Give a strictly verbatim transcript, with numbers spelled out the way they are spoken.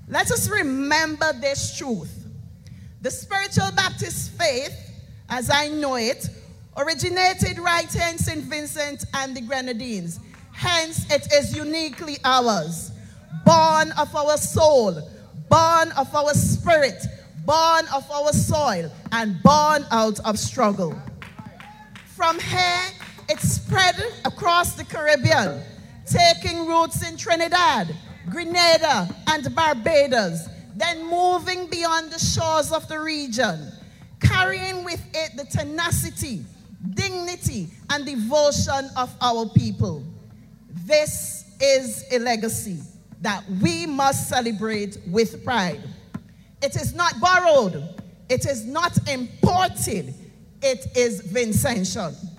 Let us remember this truth. The spiritual Baptist faith, as I know it, originated right here in Saint Vincent and the Grenadines. Hence, it is uniquely ours. Born of our soul, born of our spirit, born of our soil, and born out of struggle. From here, it spread across the Caribbean, taking roots in Trinidad, Grenada, and Barbados, then moving beyond the shores of the region, carrying with it the tenacity, dignity, and devotion of our people. This is a legacy that we must celebrate with pride. It is not borrowed. It is not imported. It is Vincentian.